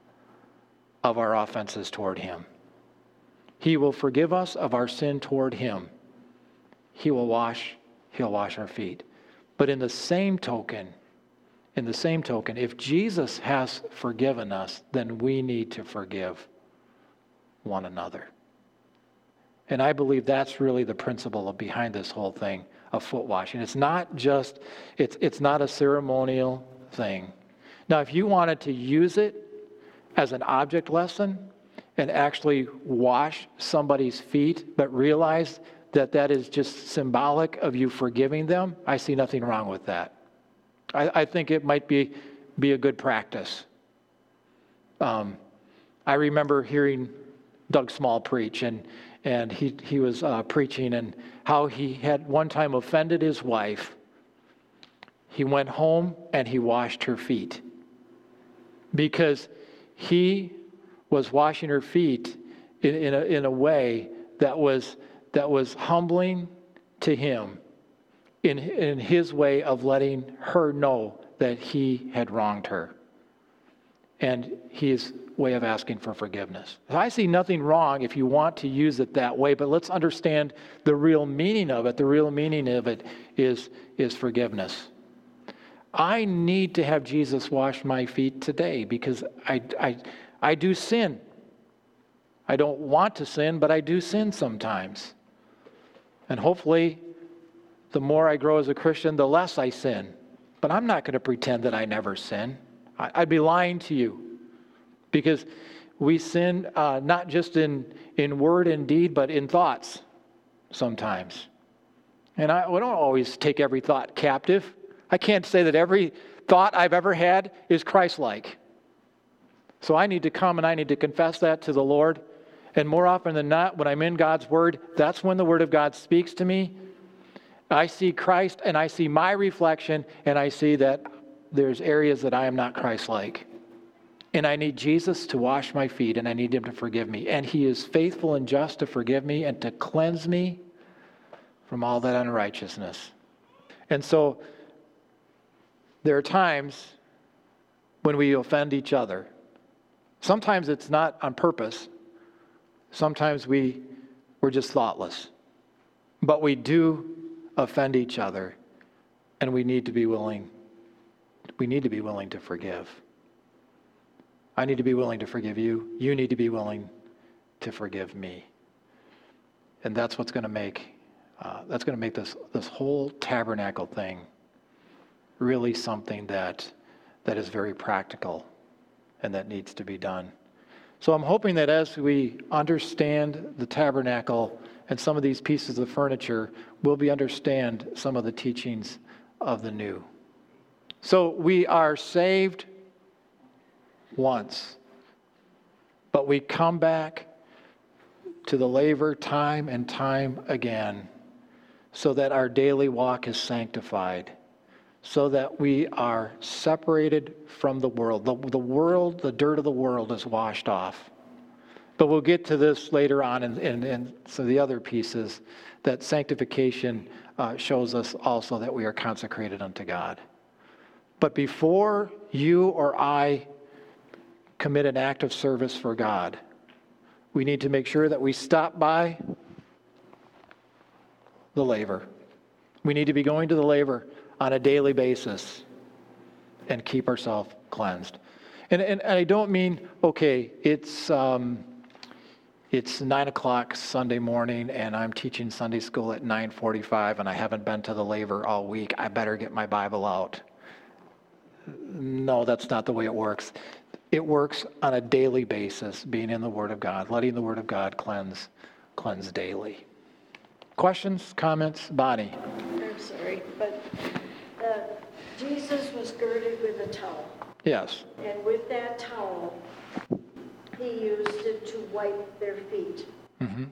of our offenses toward Him. He will forgive us of our sin toward Him. He will wash, He'll wash our feet. But in the same token, in the same token, if Jesus has forgiven us, then we need to forgive one another. And I believe that's really the principle of behind this whole thing of foot washing. It's not just, it's it's not a ceremonial thing. Now, if you wanted to use it as an object lesson and actually wash somebody's feet, but realize that that is just symbolic of you forgiving them, I see nothing wrong with that. I, I think it might be, be a good practice. Um, I remember hearing Doug Small preach, and and he, he was uh, preaching and how he had one time offended his wife. He went home and he washed her feet because he was washing her feet in, in, a, in a way that was that was humbling to him, in, in his way of letting her know that he had wronged her. And his way of asking for forgiveness. I see nothing wrong if you want to use it that way, but let's understand the real meaning of it. The real meaning of it is, is forgiveness. I need to have Jesus wash my feet today because I, I, I do sin. I don't want to sin, but I do sin sometimes. And hopefully, the more I grow as a Christian, the less I sin. But I'm not going to pretend that I never sin. I, I'd be lying to you. Because we sin uh, not just in, in word and deed, but in thoughts sometimes. And I we don't always take every thought captive. I can't say that every thought I've ever had is Christ-like. So I need to come and I need to confess that to the Lord. And more often than not, when I'm in God's Word, that's when the Word of God speaks to me. I see Christ and I see my reflection, and I see that there's areas that I am not Christ-like. And I need Jesus to wash my feet, and I need Him to forgive me. And He is faithful and just to forgive me and to cleanse me from all that unrighteousness. And so there are times when we offend each other. Sometimes it's not on purpose. Sometimes we, we're just thoughtless. But we do offend each other, and we need to be willing, we need to be willing to forgive. I need to be willing to forgive you. You need to be willing to forgive me. And that's what's going to make, uh, that's going to make this, this whole tabernacle thing really something that, that is very practical and that needs to be done. So I'm hoping that as we understand the tabernacle and some of these pieces of furniture, we'll be understand some of the teachings of the new. So we are saved once, but we come back to the laver time and time again so that our daily walk is sanctified, so that we are separated from the world. The, the world, the dirt of the world is washed off. But we'll get to this later on in, in, in some of the other pieces, that sanctification uh, shows us also that we are consecrated unto God. But before you or I commit an act of service for God, we need to make sure that we stop by the laver. We need to be going to the laver on a daily basis and keep ourselves cleansed. And, and, and I don't mean, okay, it's um, it's nine o'clock Sunday morning and I'm teaching Sunday school at nine forty-five and I haven't been to the laver all week. I better get my Bible out. No, that's not the way it works. It works on a daily basis, being in the Word of God, letting the Word of God cleanse, cleanse daily. Questions, comments? Bonnie? I'm sorry, but uh, Jesus was girded with a towel. Yes. And with that towel, he used it to wipe their feet. Mm-hmm.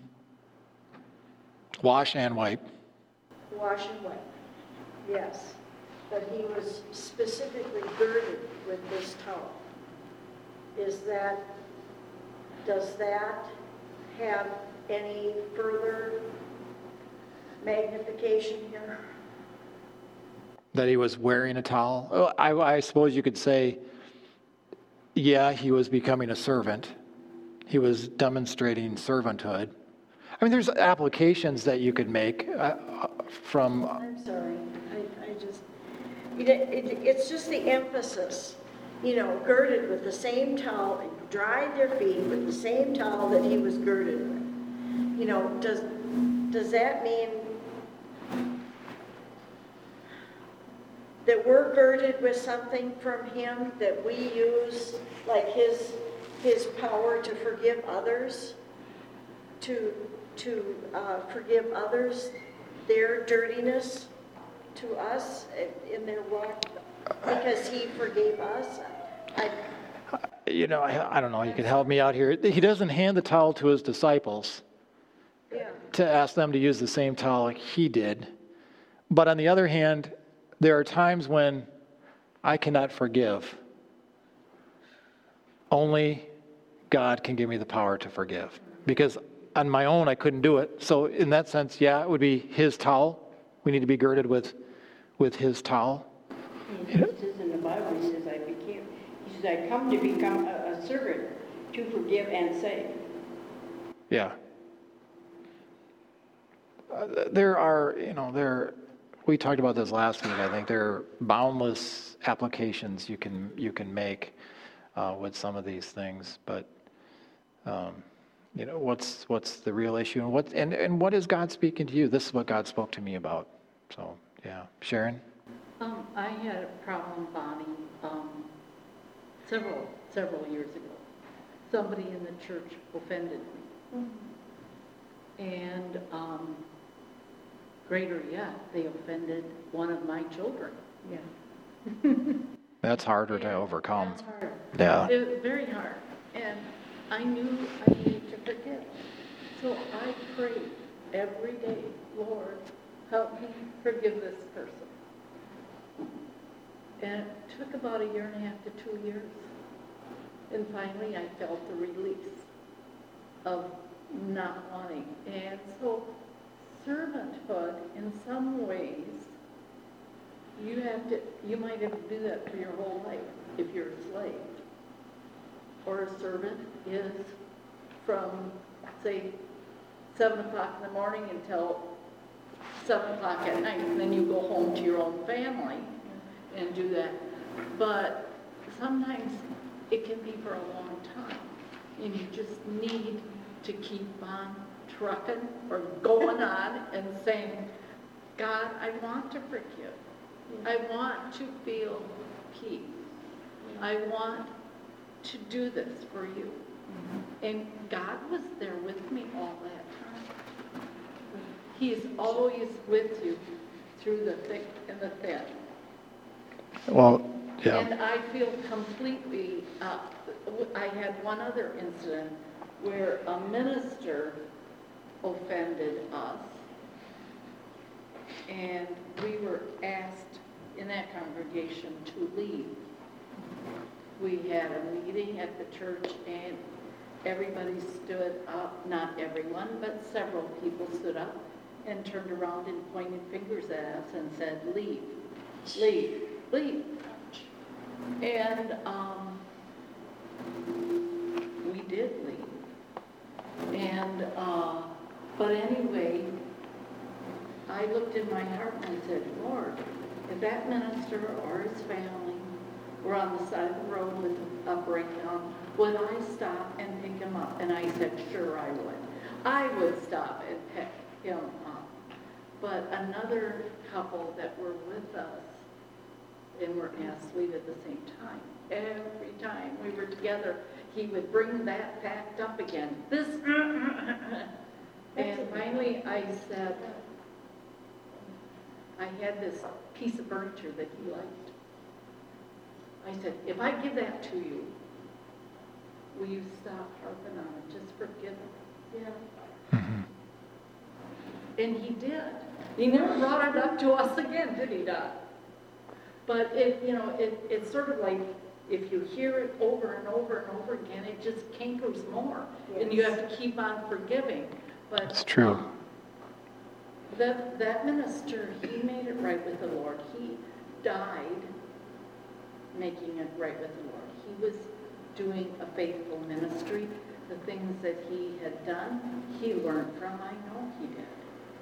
Wash and wipe. Wash and wipe, yes. But he was specifically girded with this towel. Is that, does that have any further magnification here? That he was wearing a towel? Oh, I, I suppose you could say, yeah, he was becoming a servant. He was demonstrating servanthood. I mean, there's applications that you could make uh, from... I'm sorry, I, I just, it, it, it's just the emphasis, you know, girded with the same towel, and dried their feet with the same towel that he was girded with. You know, does, does that mean that we're girded with something from him that we use, like his, his power to forgive others, to, to uh, forgive others their dirtiness to us in their walk because he forgave us? I, You know, I, I don't know, you could help me out here. He doesn't hand the towel to his disciples yeah. to ask them to use the same towel like he did. But on the other hand, there are times when I cannot forgive. Only God can give me the power to forgive. Because on my own, I couldn't do it. So in that sense, yeah, it would be his towel. We need to be girded with, with his towel. It says in the Bible, he says, I became, he says, I come to become a, a servant to forgive and save. Yeah. Uh, there are, you know, there, we talked about this last week, I think. There are boundless applications you can you can make uh, with some of these things. But, um, you know, what's what's the real issue? And what, and, and what is God speaking to you? This is what God spoke to me about. So, yeah. Sharon? Um, I had a problem, Bonnie, um, several, several years ago. somebody in the church offended me. And um, greater yet, they offended one of my children. Yeah. That's harder to And overcome. That's hard. Yeah. It was very hard. And I knew I needed to forgive. So I prayed every day, Lord, help me forgive this person. And it took about a year and a half to two years. And finally, I felt the release of not wanting. And so servanthood, in some ways, you have to, you might have to do that for your whole life if you're a slave. Or a servant is from, say, seven o'clock in the morning until seven o'clock at night, and then you go home to your own family and do that. But sometimes it can be for a long time, and you just need to keep on trucking or going on and saying, God, I want to forgive. I want to feel peace. I want to do this for you. And God was there with me all that time. He is always with you through the thick and the thin. Well, yeah. And I feel completely, uh, I had one other incident where a minister offended us, and we were asked in that congregation to leave. We had a meeting at the church, and everybody stood up, not everyone, but several people stood up and turned around and pointed fingers at us and said, leave, leave, leave. And um, we did leave. And, uh, but anyway, I looked in my heart and I said, Lord, if that minister or his family were on the side of the road with a breakdown, would I stop and pick him up? And I said, sure I would. I would stop and pick him up. But another couple that were with us and were asked to leave at the same time, every time we were together, he would bring that fact up again. This, and finally I said, I had this piece of furniture that he liked. I said, if I give that to you, will you stop harping on it? Just forgive it. Yeah. Mhm. And he did. He never brought it up to us again, did he, Doc? But it, you know, it, it's sort of like if you hear it over and over and over again, it just cankers more. And you have to keep on forgiving. But It's true. um, that, that minister, he made it right with the Lord. He died making it right with the Lord. He was doing a faithful ministry. The things that he had done, he learned from. I know he did.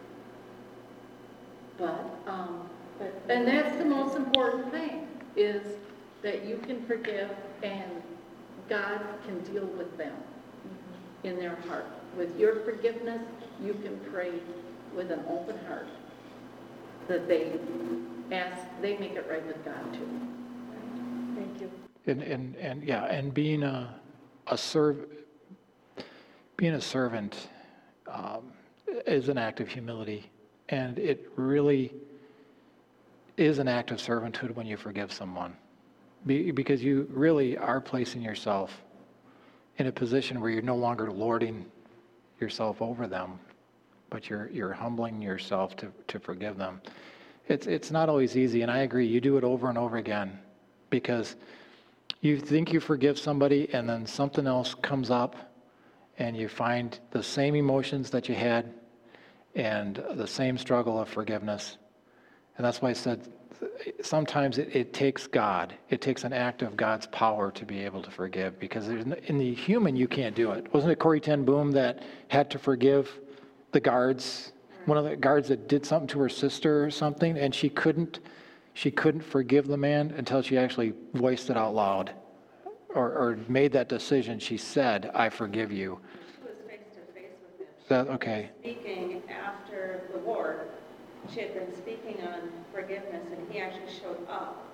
But, um, but and that's the most important thing, is that you can forgive and God can deal with them in their heart. With your forgiveness, you can pray with an open heart that they ask, they make it right with God too. Thank you. And, and, and yeah, and being a, a serv, being a servant um, is an act of humility. And it really is an act of servanthood when you forgive someone. Be, because you really are placing yourself in a position where you're no longer lording yourself over them, but you're you're humbling yourself to, to forgive them. It's it's not always easy, and I agree, you do it over and over again because you think you forgive somebody and then something else comes up and you find the same emotions that you had and the same struggle of forgiveness. And that's why I said sometimes it, it takes God. It takes an act of God's power to be able to forgive, because there's no, in the human you can't do it. Wasn't it Corrie ten Boom that had to forgive the guards, one of the guards that did something to her sister or something, and she couldn't she couldn't forgive the man until she actually voiced it out loud or, or made that decision. She said, I forgive you. She was face to face with him. Is that okay? Speaking after the war, she had been speaking on forgiveness, and he actually showed up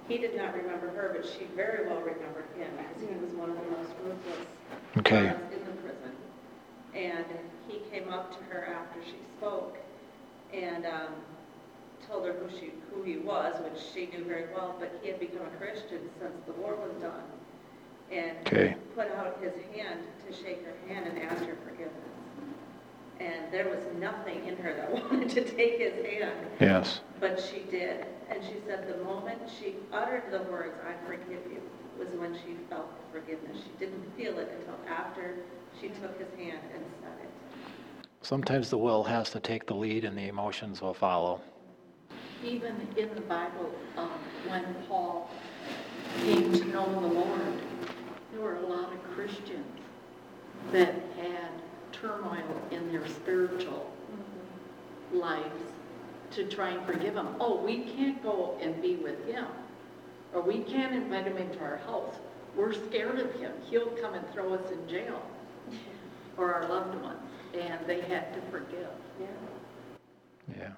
He did not remember her, but she very well remembered him because he was one of the most ruthless Okay. guards in the prison. And he came up to her after she spoke and um, told her who she who he was, which she knew very well, but he had become a Christian since the war was done. And Okay. put out his hand to shake her hand and ask her forgiveness. And there was nothing in her that wanted to take his hand, Yes. but she did. And she said the moment she uttered the words, "I forgive you," was when she felt forgiveness. She didn't feel it until after she took his hand and said it. Sometimes the will has to take the lead and the emotions will follow. Even in the Bible, um, when Paul came to know the Lord, there were a lot of Christians that had turmoil in their spiritual lives to try and forgive him. Oh, we can't go and be with him, or we can't invite him into our house. We're scared of him. He'll come and throw us in jail, or our loved ones. And they had to forgive. Yeah.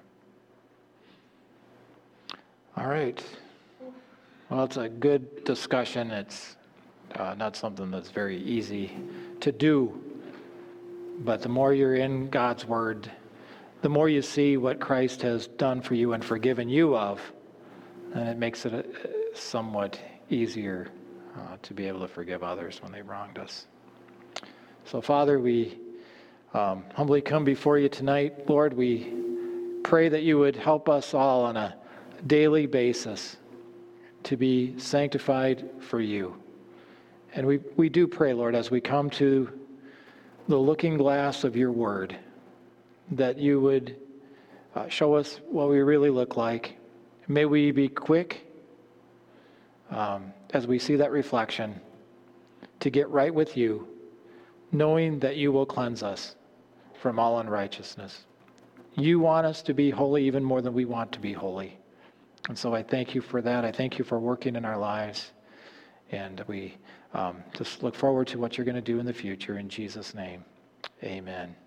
All right. Well, it's a good discussion. It's uh, not something that's very easy to do. But the more you're in God's Word, the more you see what Christ has done for you and forgiven you of, and it makes it uh, somewhat easier uh, to be able to forgive others when they wronged us. So, Father, we um, humbly come before you tonight. Lord, we pray that you would help us all on a daily basis to be sanctified for you. And we, we do pray, Lord, as we come to the looking glass of your word, that you would uh, show us what we really look like. May we be quick um, as we see that reflection to get right with you, knowing that you will cleanse us from all unrighteousness. You want us to be holy even more than we want to be holy. And so I thank you for that. I thank you for working in our lives. And we um, just look forward to what you're going to do in the future. In Jesus' name, amen.